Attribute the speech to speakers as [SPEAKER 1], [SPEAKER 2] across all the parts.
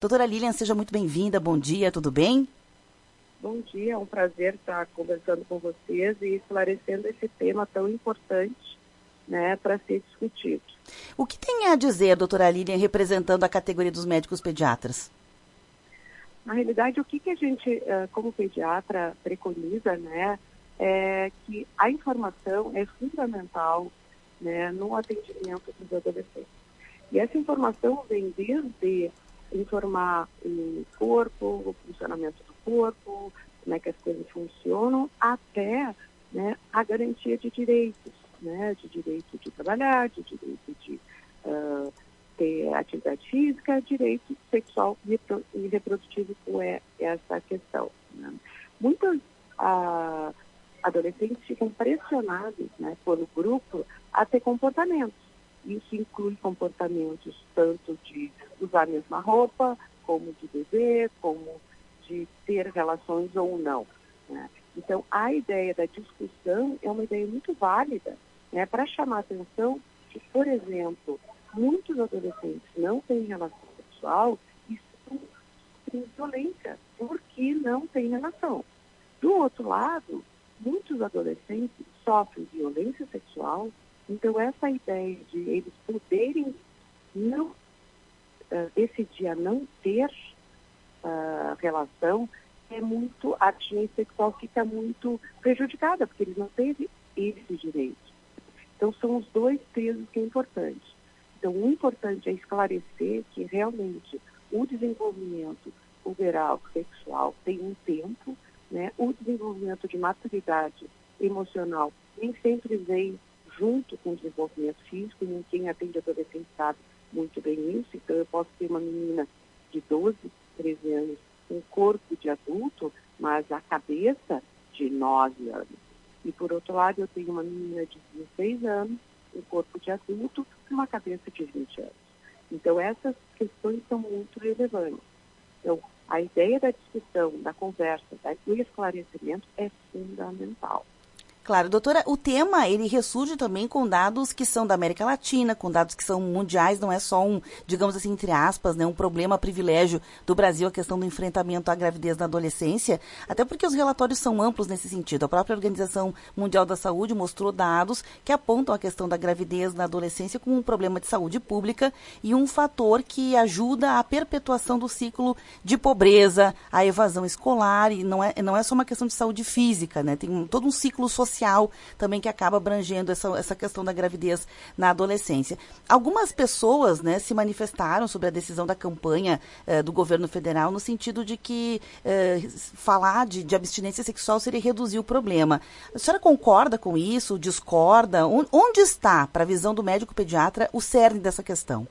[SPEAKER 1] Doutora Lilian, seja muito bem-vinda, bom dia, tudo bem?
[SPEAKER 2] Bom dia, é um prazer estar conversando com vocês e esclarecendo esse tema tão importante, né, para ser discutido.
[SPEAKER 1] O que tem a dizer, doutora Lilian, representando a categoria dos médicos pediatras?
[SPEAKER 2] Na realidade, o que a gente, como pediatra, preconiza, né, é que a informação é fundamental, né, no atendimento dos adolescentes. E essa informação vem desde informar o corpo, o funcionamento do corpo, como é que as coisas funcionam, até, né, a garantia de direitos, né, de direito de trabalhar, de direito de ter atividade física, direito sexual e reprodutivo, com essa questão. Né? Muitos adolescentes ficam pressionados, né, pelo grupo a ter comportamentos. Isso inclui comportamentos tanto de usar a mesma roupa, como de beber, como de ter relações ou não. Né? Então, a ideia da discussão é uma ideia muito válida, né, para chamar a atenção que, por exemplo, muitos adolescentes não têm relação sexual e sofrem violência porque não têm relação. Do outro lado, muitos adolescentes sofrem violência sexual. Então, essa ideia de eles poderem não decidir a não ter relação é muito, a abstinência sexual fica muito prejudicada, porque eles não têm esse direito. Então, são os dois pesos que é importante. Então, o importante é esclarecer que realmente o desenvolvimento puberal sexual tem um tempo, né? O desenvolvimento de maturidade emocional nem sempre vem junto com o desenvolvimento físico, e quem atende adolescente sabe muito bem isso. Então, eu posso ter uma menina de 12, 13 anos, um corpo de adulto, mas a cabeça de 9 anos. E, por outro lado, eu tenho uma menina de 16 anos, um corpo de adulto e uma cabeça de 20 anos. Então, essas questões são muito relevantes. Então, a ideia da discussão, da conversa, do esclarecimento é fundamental.
[SPEAKER 1] Claro, doutora, o tema, ele ressurge também com dados que são da América Latina, com dados que são mundiais, não é só um, digamos assim, entre aspas, né, um problema, privilégio do Brasil, a questão do enfrentamento à gravidez na adolescência, até porque os relatórios são amplos nesse sentido. A própria Organização Mundial da Saúde mostrou dados que apontam a questão da gravidez na adolescência como um problema de saúde pública e um fator que ajuda à perpetuação do ciclo de pobreza, à evasão escolar, e não é só uma questão de saúde física, né, tem todo um ciclo social também que acaba abrangendo essa questão da gravidez na adolescência. Algumas pessoas, né, se manifestaram sobre a decisão da campanha do governo federal no sentido de que falar de abstinência sexual seria reduzir o problema. A senhora concorda com isso? Discorda? Onde está, para a visão do médico pediatra, o cerne dessa questão?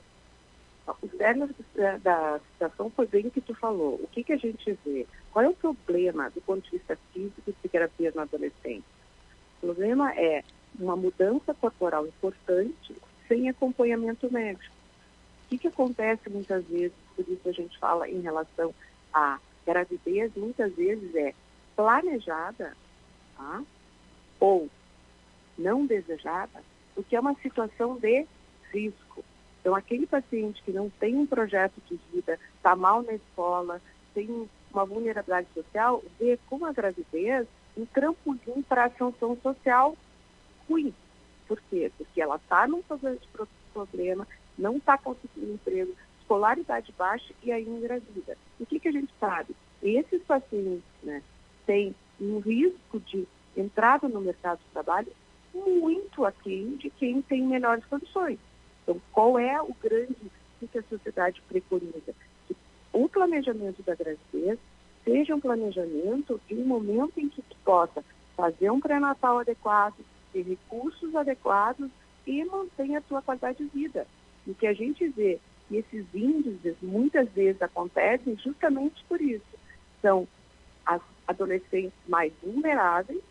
[SPEAKER 2] O cerne da situação foi bem o que tu falou. O que a gente vê? Qual é o problema do ponto de vista físico de terapia na adolescência? O problema é uma mudança corporal importante sem acompanhamento médico. O que acontece muitas vezes, por isso a gente fala em relação à gravidez, muitas vezes é planejada, tá? Ou não desejada, porque é uma situação de risco. Então, aquele paciente que não tem um projeto de vida, está mal na escola, tem uma vulnerabilidade social, vê com a gravidez um trampolim para a ascensão social ruim. Por quê? Porque ela está num problema, não está conseguindo emprego, escolaridade baixa e aí engravida. O que a gente sabe? Esses pacientes, né, têm um risco de entrada no mercado de trabalho muito aquém de quem tem melhores condições. Então, qual é o grande que a sociedade preconiza? Que o planejamento da gravidez seja um planejamento de um momento em que tu possa fazer um pré-natal adequado, ter recursos adequados e mantenha a tua qualidade de vida. E que a gente vê que esses índices muitas vezes acontecem justamente por isso. São as adolescentes mais vulneráveis,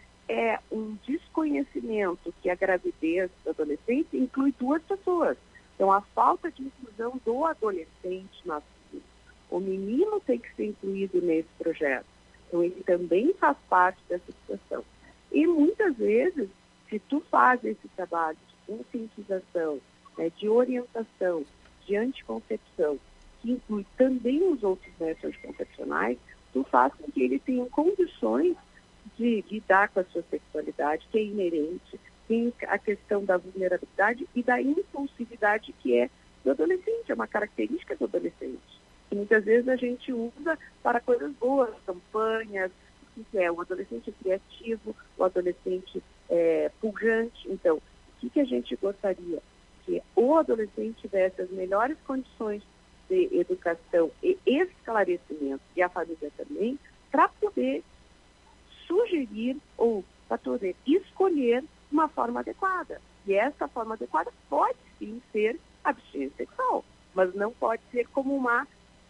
[SPEAKER 2] é um desconhecimento que a gravidez do adolescente inclui duas pessoas. Então, a falta de inclusão do adolescente na o menino tem que ser incluído nesse projeto. Então, ele também faz parte dessa situação. E, muitas vezes, se tu faz esse trabalho de conscientização, né, de orientação, de anticoncepção, que inclui também os outros métodos anticoncepcionais, tu faz com que ele tenha condições de lidar com a sua sexualidade, que é inerente, tem a questão da vulnerabilidade e da impulsividade que é do adolescente, é uma característica do adolescente. E muitas vezes a gente usa para coisas boas, campanhas, que é o adolescente criativo, o adolescente pujante. Então, o que a gente gostaria? Que o adolescente tivesse as melhores condições de educação e esclarecimento, e a família também, para poder sugerir ou para poder escolher uma forma adequada. E essa forma adequada pode sim ser abstinência sexual, mas não pode ser como uma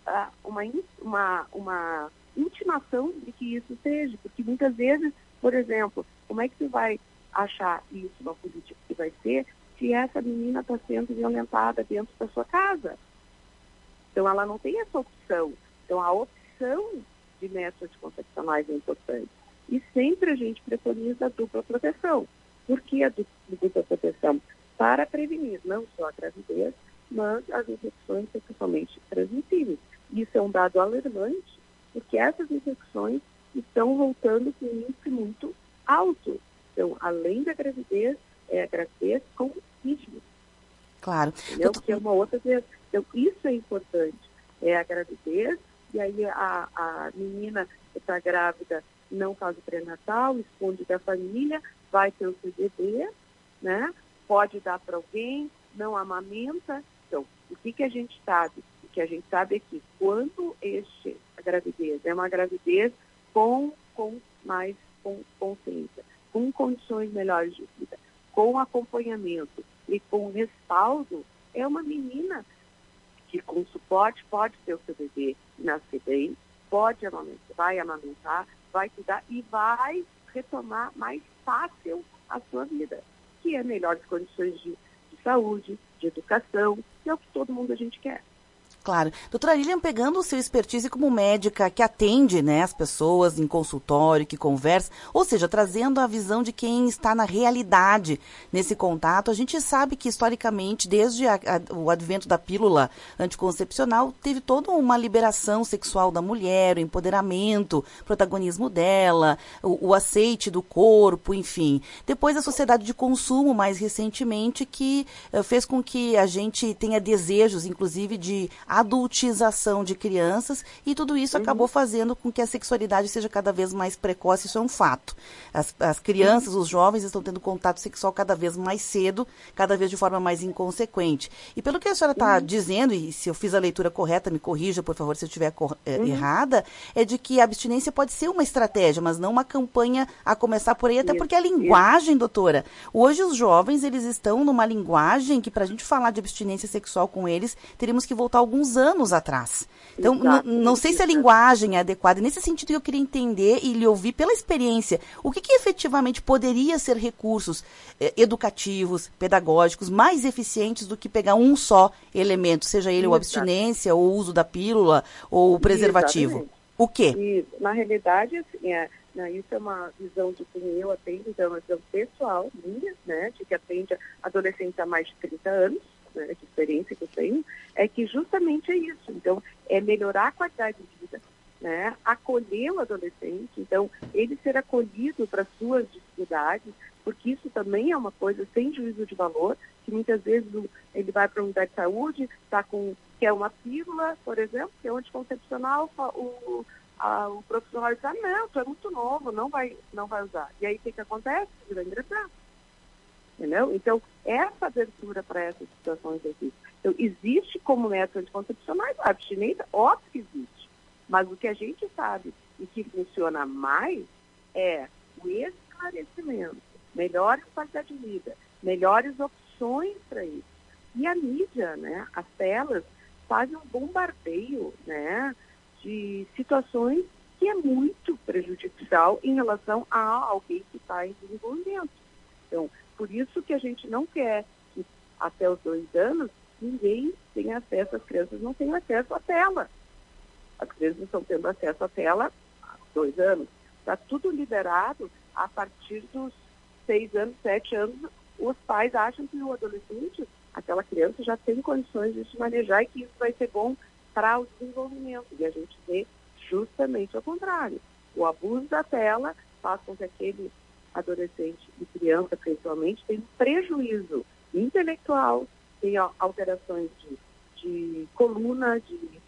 [SPEAKER 2] intimação de que isso seja, porque muitas vezes, por exemplo, como é que você vai achar isso na política que vai ser se essa menina está sendo violentada dentro da sua casa? Então, ela não tem essa opção. Então, a opção de métodos anticoncepcionais é importante. E sempre a gente preconiza a dupla proteção. Por que a dupla proteção? Para prevenir não só a gravidez, mas as infecções sexualmente transmissíveis. Isso é um dado alarmante, porque essas infecções estão voltando com um índice muito alto. Então, além da gravidez, é a gravidez com risco.
[SPEAKER 1] Claro.
[SPEAKER 2] Que é uma outra vez. Então, isso é importante. É a gravidez, e aí a menina que está grávida não faz o pré-natal, esconde da família, vai ter o CDD, né? Pode dar para alguém, não amamenta. Então, o que a gente sabe? O que a gente sabe é que quando a gravidez é uma gravidez com mais consciência, com condições melhores de vida, com acompanhamento e com respaldo, é uma menina que com suporte pode ter o seu bebê nascer bem, pode amamentar, vai amamentar, vai cuidar e vai retomar mais fácil a sua vida, que é melhores condições de saúde, de educação, que é o que todo mundo a gente quer.
[SPEAKER 1] Claro. Doutora Lilian, pegando o seu expertise como médica que atende, né, as pessoas em consultório, que conversa, ou seja, trazendo a visão de quem está na realidade nesse contato, a gente sabe que historicamente, desde o advento da pílula anticoncepcional, teve toda uma liberação sexual da mulher, o empoderamento, o protagonismo dela, o aceite do corpo, enfim. Depois a sociedade de consumo, mais recentemente, que fez com que a gente tenha desejos, inclusive, de adultização de crianças, e tudo isso acabou fazendo com que a sexualidade seja cada vez mais precoce. Isso é um fato. As crianças, os jovens estão tendo contato sexual cada vez mais cedo, cada vez de forma mais inconsequente. E pelo que a senhora está dizendo, e se eu fiz a leitura correta, me corrija, por favor, se eu estiver errada, é de que a abstinência pode ser uma estratégia, mas não uma campanha a começar por aí, até porque a linguagem, doutora, hoje os jovens, eles estão numa linguagem que, para a gente falar de abstinência sexual com eles, teríamos que voltar alguns anos atrás. Então, não sei se a linguagem é adequada. Nesse sentido, eu queria entender e lhe ouvir pela experiência, o que efetivamente poderia ser recursos educativos, pedagógicos, mais eficientes do que pegar um só elemento, seja ele a abstinência, ou o uso da pílula, ou o preservativo. Exatamente. O quê?
[SPEAKER 2] Na realidade, assim, isso é uma visão de quem eu atendo, então é uma visão pessoal minha, né, de que atende adolescentes há mais de 30 anos, né, que experiência que eu tenho, é que justamente é isso. Então, é melhorar a qualidade de vida, né, acolher o adolescente, então, ele ser acolhido para suas dificuldades, porque isso também é uma coisa sem juízo de valor, que muitas vezes ele vai para a unidade de saúde, quer uma pílula, por exemplo, que é anticoncepcional, o profissional diz, não, tu é muito novo, não vai usar. E aí o que acontece? Ele vai ingressar. Entendeu? Então, essa abertura para essas situações existe. Então, existe como método anticoncepcional, a abstinência, óbvio que existe. Mas o que a gente sabe e que funciona mais é o esclarecimento, melhores qualidade de vida, melhores opções para isso. E a mídia, né, as telas, fazem um bombardeio, né, de situações que é muito prejudicial em relação a alguém que está em desenvolvimento. Então, por isso que a gente não quer que até os 2 anos ninguém tenha acesso, as crianças não tenham acesso à tela. As crianças estão tendo acesso à tela há 2 anos. Está tudo liberado a partir dos 6 anos, 7 anos. Os pais acham que o adolescente, aquela criança, já tem condições de se manejar e que isso vai ser bom para o desenvolvimento. E a gente vê justamente o contrário. O abuso da tela faz com que aquele adolescente e criança, principalmente, tenha um prejuízo intelectual, tenha alterações de coluna,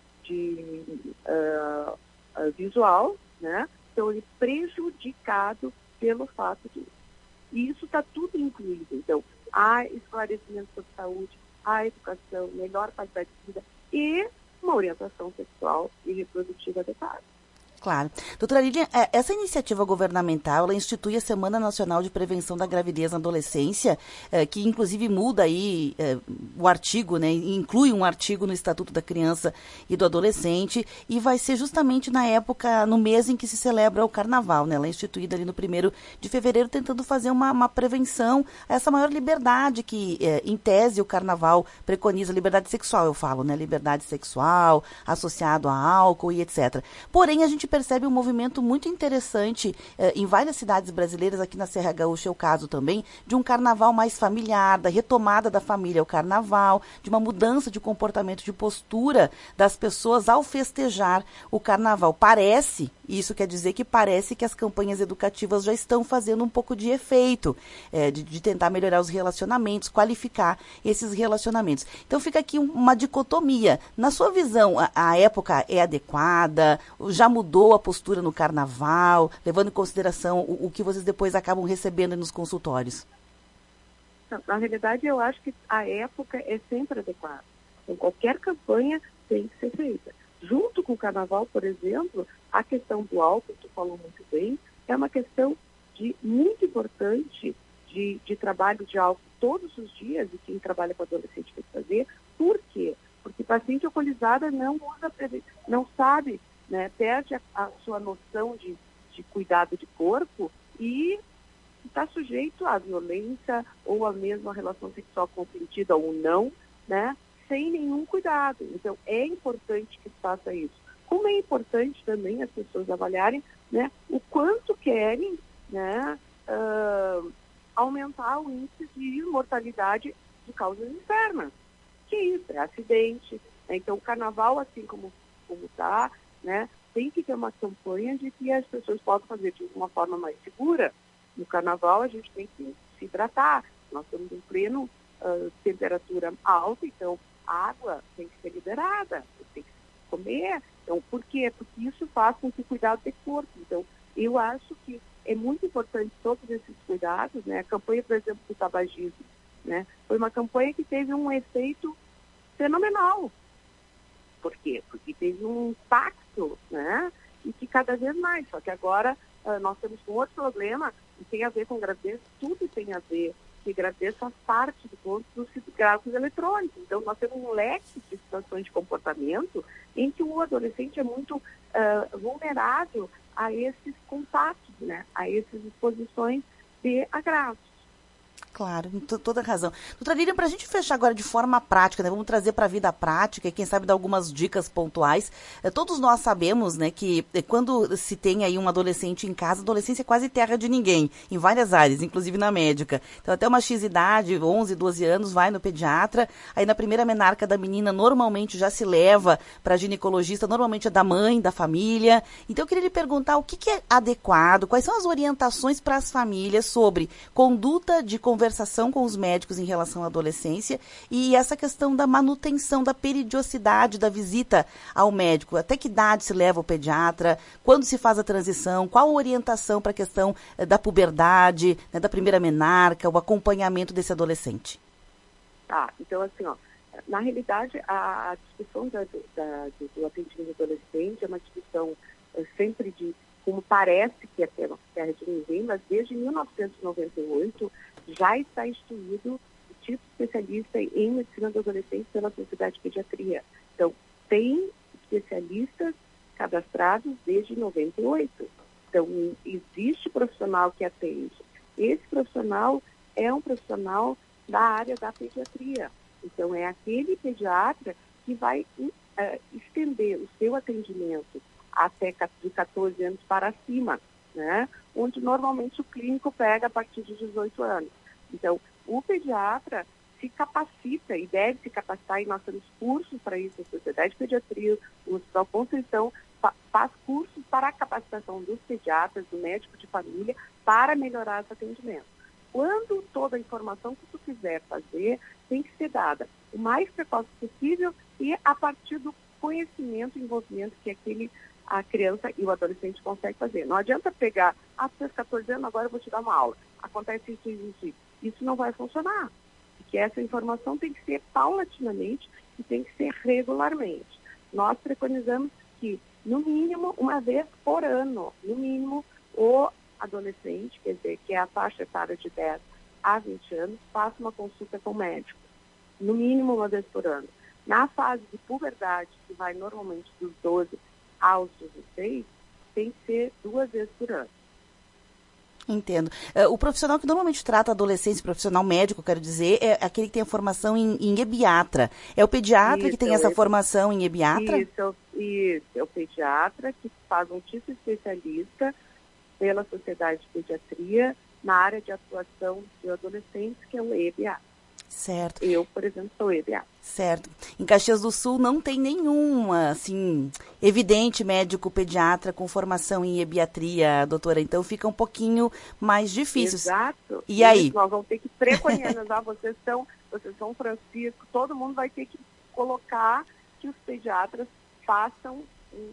[SPEAKER 2] visual, né? Então, ele é prejudicado pelo fato disso. E isso está tudo incluído. Então, há esclarecimento sobre saúde, há educação, melhor qualidade de vida e uma orientação sexual e reprodutiva adequada.
[SPEAKER 1] Claro. Doutora Lilian, essa iniciativa governamental, ela institui a Semana Nacional de Prevenção da Gravidez na Adolescência, que inclusive muda aí o artigo, né, inclui um artigo no Estatuto da Criança e do Adolescente, e vai ser justamente na época, no mês em que se celebra o Carnaval, né? Ela é instituída ali no 1º de fevereiro, tentando fazer uma prevenção a essa maior liberdade que, em tese, o Carnaval preconiza, liberdade sexual, eu falo, né? Liberdade sexual, associado a álcool e etc. Porém, a gente percebe um movimento muito interessante em várias cidades brasileiras, aqui na Serra Gaúcha é o caso também, de um carnaval mais familiar, da retomada da família ao carnaval, de uma mudança de comportamento, de postura das pessoas ao festejar o carnaval. Parece, isso quer dizer que parece que as campanhas educativas já estão fazendo um pouco de efeito, de tentar melhorar os relacionamentos, qualificar esses relacionamentos. Então fica aqui uma dicotomia. Na sua visão, a época é adequada? Já mudou a postura no carnaval, levando em consideração o que vocês depois acabam recebendo nos consultórios?
[SPEAKER 2] Na realidade, eu acho que a época é sempre adequada. Então, qualquer campanha tem que ser feita. Junto com o carnaval, por exemplo, a questão do álcool, tu falou muito bem, é uma questão muito importante de trabalho de álcool todos os dias, e quem trabalha com adolescente tem que fazer. Por quê? Porque paciente alcoolizada não sabe, né, perde a sua noção de cuidado de corpo e está sujeito à violência ou à mesma relação sexual consentida ou não, né, sem nenhum cuidado. Então, é importante que se faça isso. Como é importante também as pessoas avaliarem, né, o quanto querem, né, aumentar o índice de mortalidade de causas externas. Que isso? É acidente. Né? Então, o carnaval, assim como está, né, tem que ter uma campanha de que as pessoas possam fazer de uma forma mais segura. No carnaval, a gente tem que se hidratar. Nós estamos em pleno temperatura alta, então a água tem que ser liberada, tem que comer. Então, por quê? Porque isso faz com que o cuidado de corpo. Então, eu acho que é muito importante todos esses cuidados, né? A campanha, por exemplo, do tabagismo, né? Foi uma campanha que teve um efeito fenomenal. Por quê? Porque teve um impacto, né? E que cada vez mais. Só que agora nós temos um outro problema que tem a ver com gravidez, tudo tem a ver, que gravidez faz parte do corpo dos cigarros eletrônicos. Então, nós temos um leque de situações de comportamento em que o adolescente é muito vulnerável a esses contatos, né? A essas exposições de agravos.
[SPEAKER 1] Claro, toda razão. Doutora Lilian, para a gente fechar agora de forma prática, né, vamos trazer para a vida prática e quem sabe dar algumas dicas pontuais. Todos nós sabemos, né, que quando se tem aí um adolescente em casa, a adolescência é quase terra de ninguém, em várias áreas, inclusive na médica. Então até uma X idade, 11, 12 anos, vai no pediatra, aí na primeira menarca da menina normalmente já se leva para ginecologista, normalmente é da mãe, da família. Então eu queria lhe perguntar o que é adequado, quais são as orientações para as famílias sobre conduta de conversação com os médicos em relação à adolescência e essa questão da manutenção, da periodicidade da visita ao médico. Até que idade se leva o pediatra? Quando se faz a transição? Qual a orientação para a questão da puberdade, né, da primeira menarca, o acompanhamento desse adolescente?
[SPEAKER 2] Então assim, na realidade, a discussão do atendimento adolescente é uma discussão sempre de como parece que é terra de ninguém, mas desde 1998 já está instituído o tipo especialista em medicina do adolescente pela Sociedade de Pediatria. Então, tem especialistas cadastrados desde 98. Então, existe profissional que atende. Esse profissional é um profissional da área da pediatria. Então, é aquele pediatra que vai estender o seu atendimento até de 14 anos para cima, né? Onde normalmente o clínico pega a partir de 18 anos. Então, o pediatra se capacita e deve se capacitar, e nós temos cursos para isso, a Sociedade de Pediatria, o Hospital Conceição faz cursos para a capacitação dos pediatras, do médico de família, para melhorar esse atendimento. Quando toda a informação que tu quiser fazer tem que ser dada o mais precoce possível e a partir do conhecimento e envolvimento que a criança e o adolescente conseguem fazer. Não adianta pegar, tu fez 14 anos, agora eu vou te dar uma aula. Acontece isso, isso, isso. Isso não vai funcionar. Porque essa informação tem que ser paulatinamente e tem que ser regularmente. Nós preconizamos que, no mínimo, uma vez por ano, no mínimo, o adolescente, quer dizer, que é a faixa etária de 10 a 20 anos, faça uma consulta com o médico. No mínimo, uma vez por ano. Na fase de puberdade, que vai normalmente dos 12 aos 16, tem que ser 2 vezes por ano.
[SPEAKER 1] Entendo. O profissional que normalmente trata adolescentes, profissional médico, quero dizer, é aquele que tem a formação em ebiatra. É o pediatra que tem essa formação em ebiatra?
[SPEAKER 2] Isso, é o pediatra que faz um título especialista pela Sociedade de Pediatria na área de atuação de adolescentes, que é o ebiatra.
[SPEAKER 1] Certo.
[SPEAKER 2] Eu, por exemplo, sou ebiatra.
[SPEAKER 1] Certo. Em Caxias do Sul não tem nenhum, assim, evidente médico pediatra com formação em ebiatria, doutora. Então fica um pouquinho mais difícil.
[SPEAKER 2] Exato.
[SPEAKER 1] E aí?
[SPEAKER 2] Nós vamos ter que preconizar, vocês são Francisco, todo mundo vai ter que colocar que os pediatras façam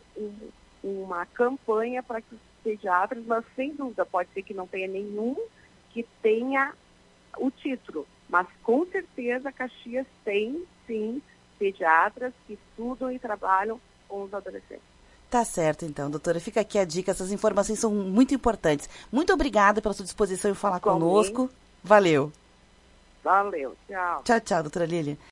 [SPEAKER 2] uma campanha para que os pediatras, mas sem dúvida, pode ser que não tenha nenhum que tenha o título. Mas, com certeza, Caxias tem, sim, pediatras que estudam e trabalham com os adolescentes.
[SPEAKER 1] Tá certo, então, doutora. Fica aqui a dica. Essas informações são muito importantes. Muito obrigada pela sua disposição em falar conosco. Valeu.
[SPEAKER 2] Valeu. Tchau.
[SPEAKER 1] Tchau, tchau, doutora Lília.